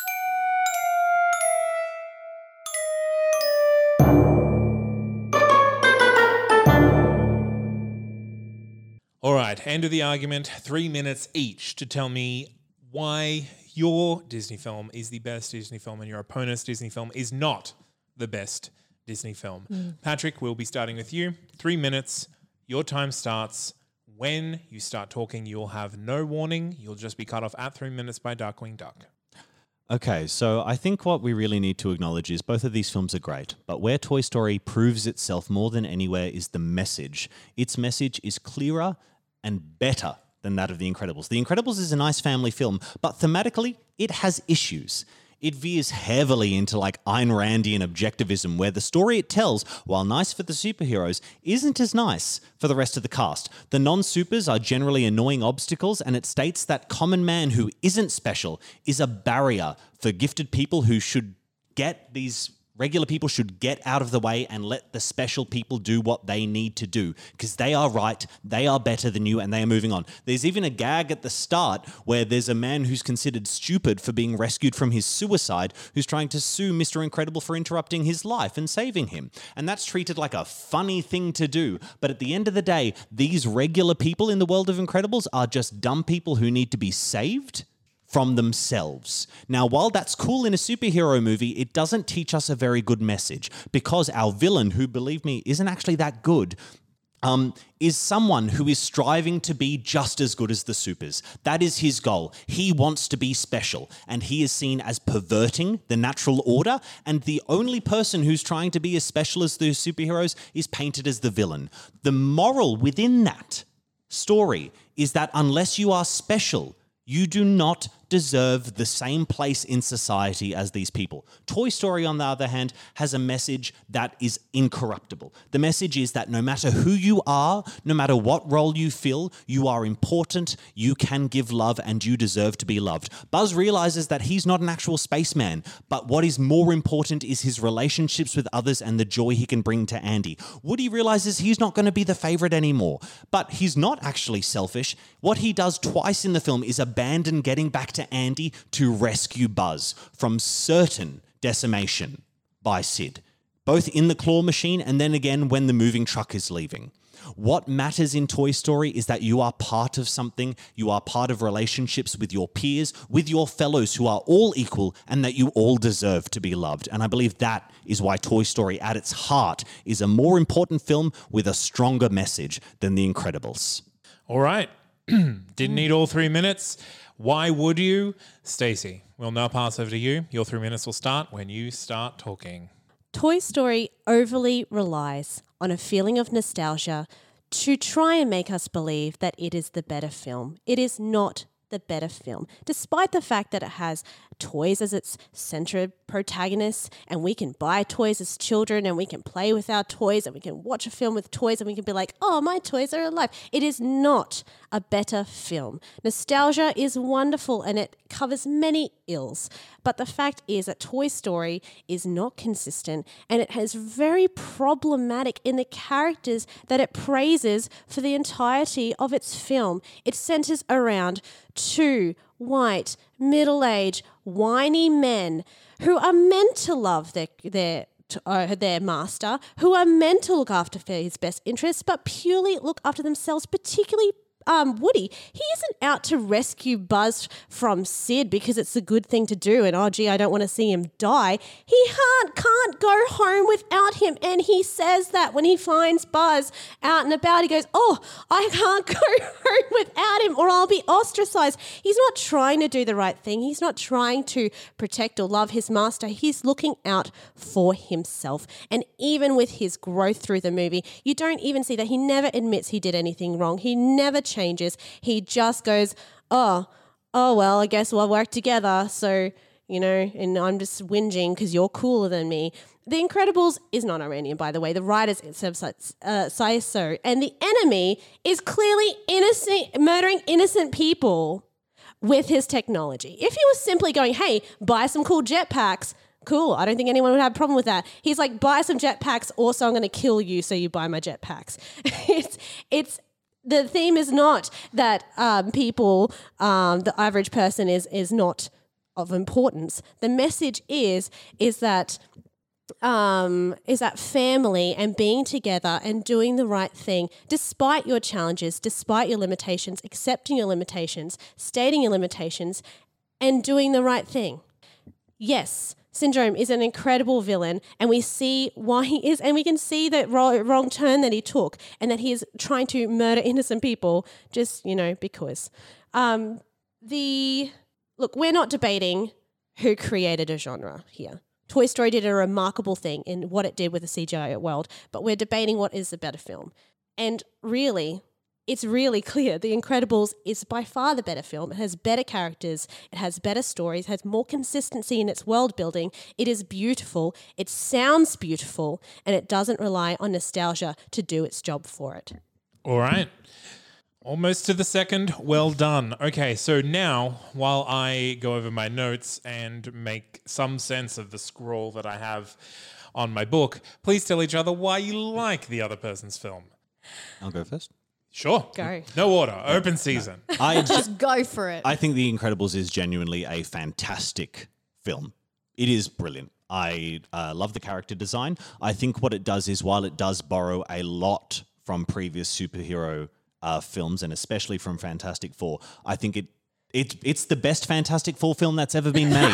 All right, end of the argument, three minutes each to tell me why your Disney film is the best Disney film and your opponent's Disney film is not the best Disney film. Patrick, we'll be starting with you. Three minutes, your time starts. When you start talking, you'll have no warning. You'll just be cut off at three minutes by Darkwing Duck. Okay, so I think what we really need to acknowledge is both of these films are great, but where Toy Story proves itself more than anywhere is the message. Its message is clearer and better than that of The Incredibles. The Incredibles is a nice family film, but thematically, it has issues. It veers heavily into like Ayn Randian objectivism, where the story it tells, while nice for the superheroes, isn't as nice for the rest of the cast. The non-supers are generally annoying obstacles, and it states that common man who isn't special is a barrier for gifted people who should get these regular people should get out of the way and let the special people do what they need to do because they are right, they are better than you, and they are moving on. There's even a gag at the start where there's a man who's considered stupid for being rescued from his suicide who's trying to sue Mister Incredible for interrupting his life and saving him. And that's treated like a funny thing to do. But at the end of the day, these regular people in the world of Incredibles are just dumb people who need to be saved from themselves. Now, while that's cool in a superhero movie, it doesn't teach us a very good message because our villain, who, believe me, isn't actually that good, um, is someone who is striving to be just as good as the supers. That is his goal. He wants to be special, and he is seen as perverting the natural order, and the only person who's trying to be as special as the superheroes is painted as the villain. The moral within that story is that unless you are special, you do not deserve the same place in society as these people. Toy Story, on the other hand, has a message that is incorruptible. The message is that no matter who you are, no matter what role you fill, you are important, you can give love, and you deserve to be loved. Buzz realizes that he's not an actual spaceman, but what is more important is his relationships with others and the joy he can bring to Andy. Woody realizes he's not going to be the favorite anymore, but he's not actually selfish. What he does twice in the film is abandon getting back to Andy to rescue Buzz from certain decimation by Sid, both in the claw machine and then again when the moving truck is leaving. What matters in Toy Story is that you are part of something, you are part of relationships with your peers, with your fellows who are all equal, and that you all deserve to be loved. And I believe that is why Toy Story at its heart is a more important film with a stronger message than The Incredibles. All right. Didn't need all three minutes. Why would you? Stacey, we'll now pass over to you. Your three minutes will start when you start talking. Toy Story overly relies on a feeling of nostalgia to try and make us believe that it is the better film. It is not the better film, despite the fact that it has toys as its central protagonists, and we can buy toys as children, and we can play with our toys, and we can watch a film with toys, and we can be like, oh, my toys are alive. It is not a better film. Nostalgia is wonderful, and it covers many ills, but the fact is that Toy Story is not consistent, and it is very problematic in the characters that it praises for the entirety of its film. It centers around two white, middle-aged, whiny men who are meant to love their their uh, their master, who are meant to look after for his best interests, but purely look after themselves, particularly Um, Woody. He isn't out to rescue Buzz from Sid because it's a good thing to do and, oh, gee, I don't want to see him die. He can't, can't go home without him, and he says that when he finds Buzz out and about. He goes, oh, I can't go home without him or I'll be ostracized. He's not trying to do the right thing. He's not trying to protect or love his master. He's looking out for himself. And even with his growth through the movie, you don't even see that he never admits he did anything wrong. He never changes. He just goes, oh, oh, well, I guess we'll work together. So, you know, and I'm just whinging because you're cooler than me. The Incredibles is not Iranian, by the way. The writers uh, say so. And the enemy is clearly innocent, murdering innocent people with his technology. If he was simply going, hey, buy some cool jetpacks, cool. I don't think anyone would have a problem with that. He's like, buy some jetpacks. Also, I'm going to kill you, so you buy my jetpacks. it's, it's, The theme is not that um, people, um, the average person is is not of importance. The message is is that um, is that family and being together and doing the right thing, despite your challenges, despite your limitations, accepting your limitations, stating your limitations, and doing the right thing. Yes. Syndrome is an incredible villain, and we see why he is, and we can see that ro- wrong turn that he took, and that he is trying to murder innocent people just, you know, because. Um, the look, we're not debating who created a genre here. Toy Story did a remarkable thing in what it did with the C G I world, but we're debating what is a better film. And really, it's really clear The Incredibles is by far the better film. It has better characters, it has better stories, it has more consistency in its world building. It is beautiful, it sounds beautiful, and it doesn't rely on nostalgia to do its job for it. All right. Almost to the second. Well done. Okay, so now while I go over my notes and make some sense of the scroll that I have on my book, please tell each other why you like the other person's film. I'll go first. Sure. Go. No order. Open season. I Just go for it. I think The Incredibles is genuinely a fantastic film. It is brilliant. I uh, love the character design. I think what it does is, while it does borrow a lot from previous superhero uh, films, and especially from Fantastic Four, I think it, it it's the best Fantastic Four film that's ever been made.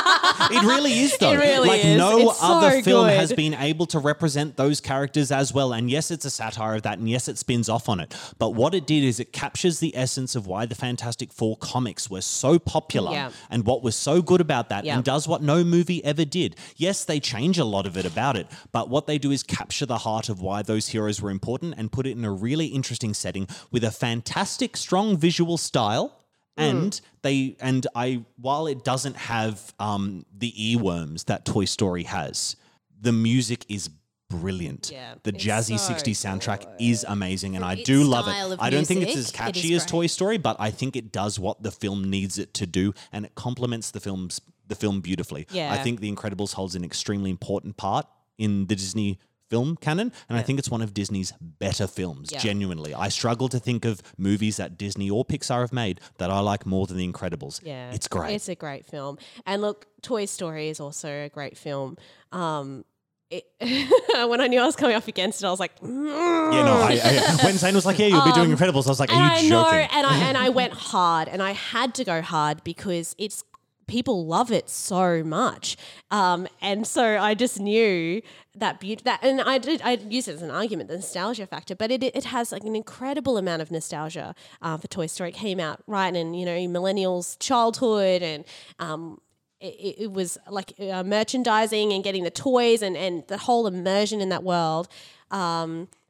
It really is, though. It really like is. no It's so other film good. has been able to represent those characters as well. And yes, it's a satire of that, and yes, it spins off on it. But what it did is it captures the essence of why the Fantastic Four comics were so popular, Yeah. and what was so good about that, Yeah. and does what no movie ever did. Yes, they change a lot of it about it, but what they do is capture the heart of why those heroes were important and put it in a really interesting setting with a fantastic, strong visual style. And they and I, while it doesn't have um, the earworms that Toy Story has, the music is brilliant. Yeah, the it's jazzy so sixties soundtrack is amazing, and I its do love style it. of I don't think it's music, as it catchy is as great. Toy Story, but I think it does what the film needs it to do, and it complements the film's the film beautifully. Yeah. I think The Incredibles holds an extremely important part in the Disney film canon, and I think it's one of Disney's better films, Yeah. genuinely. I struggle to think of movies that Disney or Pixar have made that I like more than The Incredibles. Yeah, It's great. It's a great film. And look, Toy Story is also a great film. Um, it, when I knew I was coming up against it, I was like, mm. yeah, no, I, I, when Zane was like, yeah, you'll be doing Incredibles, I was like, and are I you know, joking? and I and I went hard, and I had to go hard because it's people love it so much, um, and so I just knew that beauty. That, and I did I used it as an argument, the nostalgia factor, but it it has like an incredible amount of nostalgia uh, for Toy Story. It came out right in you know millennials' childhood, and um, it, it was like uh, merchandising and getting the toys and and the whole immersion in that world. Um,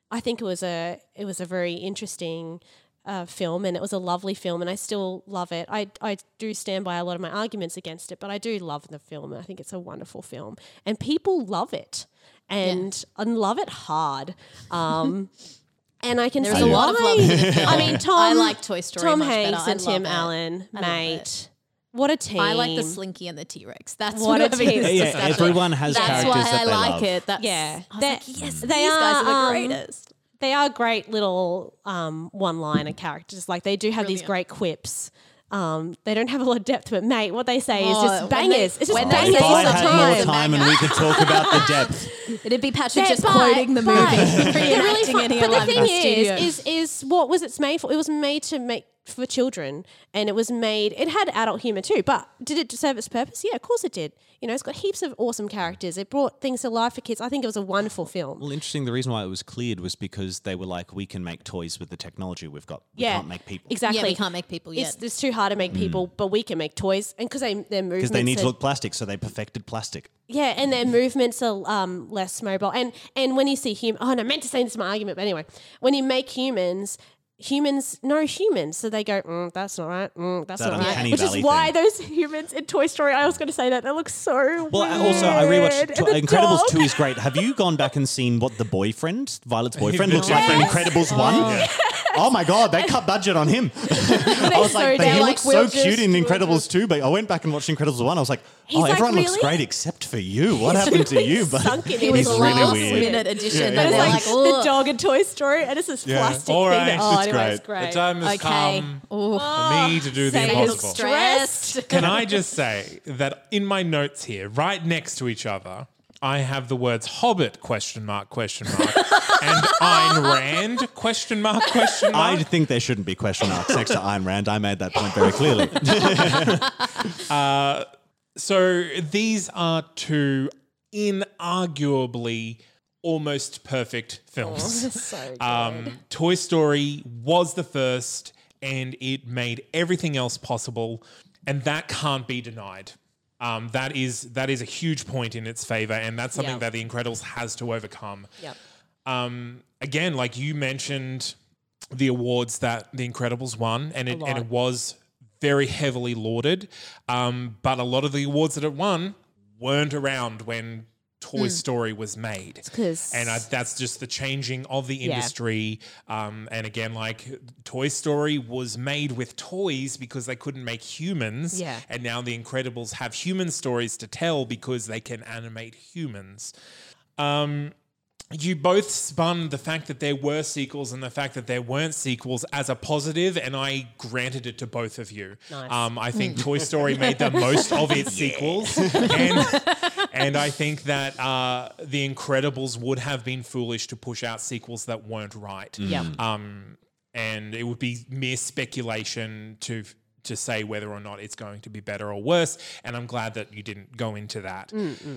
I think it was a it was a very interesting uh, film, and it was a lovely film, and I still love it. I I do stand by a lot of my arguments against it, but I do love the film. I think it's a wonderful film, and people love it, and and love it hard. Um, and I can There's see a lot of why. love in the film. I mean, Tom, I like Toy Story Tom much Hanks better. I and love Tim it. Allen, I love mate. it. What a team! I like the Slinky and the T-Rex. That's What what, a I'm having team. this Yeah, discussion. everyone has That's characters why that I they like love. it. That's, Yeah, I was They're- like, yes, they these guys are, are the um, greatest. They are great little um, one-liner characters. Like they do have these Brilliant. great quips. Um, they don't have a lot of depth, but mate, what they say is Oh, just when bangers. they- it's just when they bangers If say all I the had something, more it's a time and we could talk about the depth. It'd be Patrick Yeah, just but- quoting the but movie, they're really reenacting fun. it here But the live in thing the studio. is, is, is what was it made for? It was made to make for children, and it was made. It had adult humor too, but did it serve its purpose? Yeah, of course it did. You know, it's got heaps of awesome characters. It brought things to life for kids. I think it was a wonderful film. Well, interesting. The reason why it was cleared was because they were like, we can make toys with the technology we've got. We Yeah, can't make people. Exactly. Yeah, we can't make people yet. It's, it's too hard to make people, but we can make toys, and because they their movements Because they need are- to look plastic, so they perfected plastic. Yeah, and their movements are um, less mobile. And and when you see human, oh, no, I meant to say this in my argument, but anyway, when you make humans, humans know humans, so they go, mm, that's not right, mm, that's That not right. uncanny Which valley is why thing. those humans in Toy Story, I was going to say that, they look so Well, weird. also, I rewatched And to- the Incredibles dog. two is great. Have you gone back and seen what the boyfriend, Violet's boyfriend, looks like from Yes. Incredibles one? Oh my God, they cut budget on him. I was so like, they're he like, looks so we'll cute just- in Incredibles two, but I went back and watched Incredibles one. I was like, He's oh, like, everyone looks really? great except for you. What happened to you? But Sunk in He it. was He's a really last weird. minute addition. Yeah, and yeah. But it's they're like, like, the "Ugh." dog in Toy Story, and it's this Yeah. plastic All thing. right. That, oh, It's anyway, it's great. great. The time has Okay. come Ooh. for me to do the Say it impossible. Stressed. Can I just say that in my notes here, right next to each other, I have the words Hobbit question mark question mark and Ayn Rand question mark question mark. I think there shouldn't be question marks next to Ayn Rand. I made that point very clearly. So these are two inarguably almost perfect films. So good. Um, Toy Story was the first, and it made everything else possible, and that can't be denied. Um, that is that is a huge point in its favor, and that's something Yeah. that The Incredibles has to overcome. Yep. Um, again, like you mentioned, the awards that The Incredibles won, and it lot. and it was very heavily lauded. Um, but a lot of the awards that it won weren't around when Toy Story was made. 'cause- And I, that's just the changing of the Yeah. industry. Um, and again, like Toy Story was made with toys because they couldn't make humans. Yeah. And now The Incredibles have human stories to tell because they can animate humans. Um, you both spun the fact that there were sequels and the fact that there weren't sequels as a positive, and I granted it to both of you. Nice. Um, I think Toy Story made the most of its sequels, and, and I think that uh, The Incredibles would have been foolish to push out sequels that weren't right. Yeah. Um, and it would be mere speculation to to say whether or not it's going to be better or worse. And I'm glad that you didn't go into that.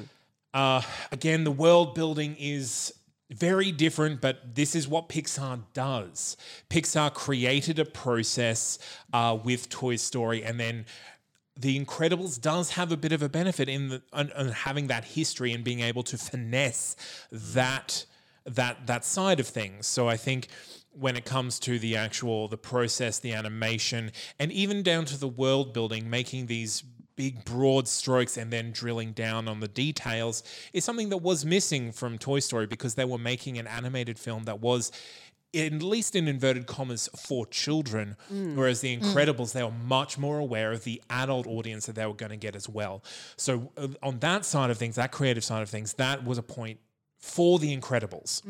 Uh, again, the world building is very different, but this is what Pixar does. Pixar created a process uh, with Toy Story, and then The Incredibles does have a bit of a benefit in the on, on having that history and being able to finesse that that that side of things. So I think when it comes to the actual the process, the animation, and even down to the world building, making these big broad strokes and then drilling down on the details is something that was missing from Toy Story because they were making an animated film that was, at least in inverted commas, for children, whereas The Incredibles, they were much more aware of the adult audience that they were going to get as well. So uh, on that side of things, that creative side of things, that was a point for The Incredibles.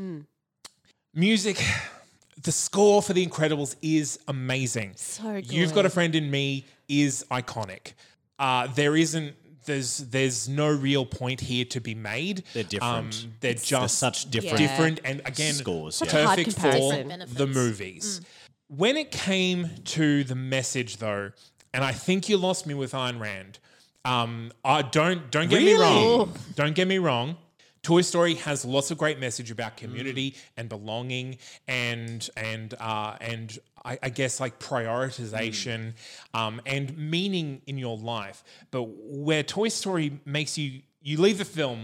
Music, the score for The Incredibles is amazing. So You've Got a Friend in Me is iconic. Uh, there isn't, there's there's no real point here to be made. They're different. Um, they're They're just such different different, and again, scores. Such Yeah. a hard perfect for comparison. Benefits. the movies. When it came to the message, though, and I think you lost me with Ayn Rand. Um, I don't don't get me Really? wrong. Don't get me wrong. Toy Story has lots of great message about community and belonging and and uh, and I, I guess like prioritization um, and meaning in your life. But where Toy Story makes you you leave the film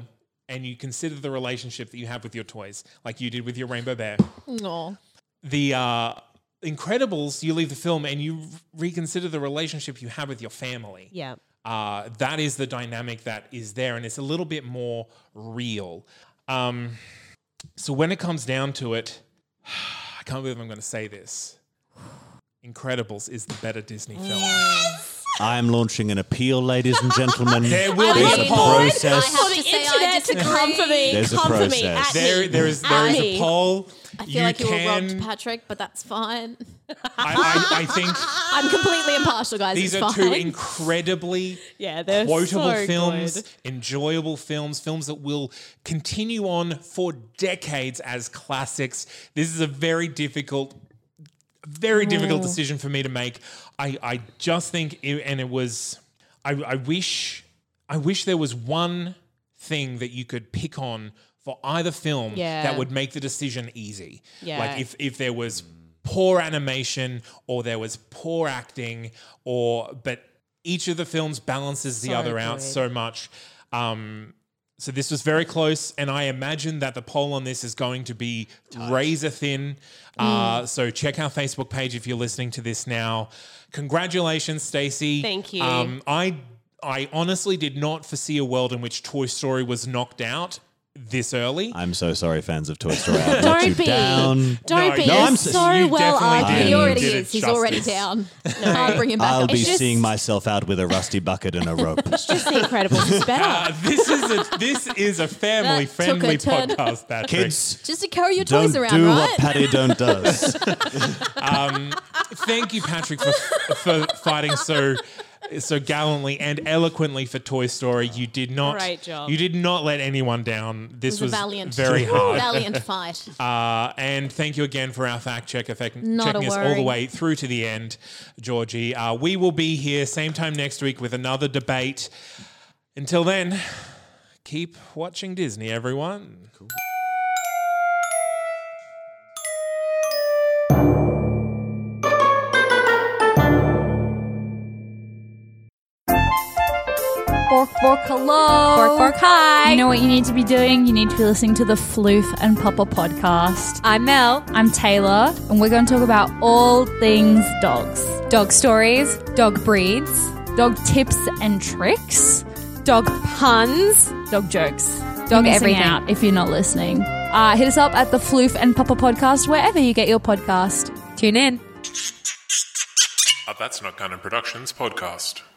and you consider the relationship that you have with your toys, like you did with your Rainbow Bear. No. The uh, Incredibles, you leave the film and you reconsider the relationship you have with your family. Yeah. Uh, that is the dynamic that is there, and it's a little bit more real. Um, so when it comes down to it, I can't believe I'm going to say this. Incredibles is the better Disney film. I'm launching an appeal, ladies and gentlemen. There will There's be a a poll. process. I have For to the say I internet to disagree. come for me. There's a come for me. process. At There, me. there is there is Me. a poll. I feel like you can, were robbed, Patrick, but that's fine. I, I, I think I'm completely impartial, guys. these it's are fine. two incredibly Yeah, they're quotable so films, good. enjoyable films, films that will continue on for decades as classics. This is a very difficult, very difficult decision for me to make. I, I just think, it, and it was, I, I wish, I wish there was one thing that you could pick on for either film Yeah. that would make the decision easy. Yeah. Like if, if there was poor animation or there was poor acting or, but each of the films balances the So other out good. so much. Um, so this was very close, and I imagine that the poll on this is going to be razor thin. Uh, Mm. so check our Facebook page if you're listening to this now. Congratulations, Stacey. Thank you. Um, I I honestly did not foresee a world in which Toy Story was knocked out this early. I'm so sorry, fans of Toy Story. I've let Don't you be. down. Don't No, be. no, It's I'm so s- you well definitely argued. did. He already did it is. He's already justice. down. Can't bring him back I'll up. be just- seeing myself out with a rusty bucket and a rope. Just the Incredibles is better. Uh, this is a this is a family That took friendly a turn. podcast, Patrick. Kids, Just to carry your don't toys around, do right? what Patty don't does. Thank you, Patrick, for for fighting so so gallantly and eloquently for Toy Story. You did not Great job. you did not let anyone down. This It was was, a valiant, very hard. valiant fight. Uh, and thank you again for our fact checker for Not checking a us all the worry. way through to the end, Georgie. Uh, we will be here same time next week with another debate. Until then, keep watching Disney, everyone. Cool. Bork, bork, hello. Bork, bork, hi. You know what you need to be doing? You need to be listening to the Floof and Papa podcast. I'm Mel. I'm Taylor, and we're going to talk about all things dogs. Dog stories, Dog breeds, dog tips and tricks, dog puns. dog jokes, Dog You're missing everything. out if you're not listening. Uh, hit us up at the Floof and Papa podcast, wherever you get your podcast. Tune in. A That's Not Canon Productions podcast.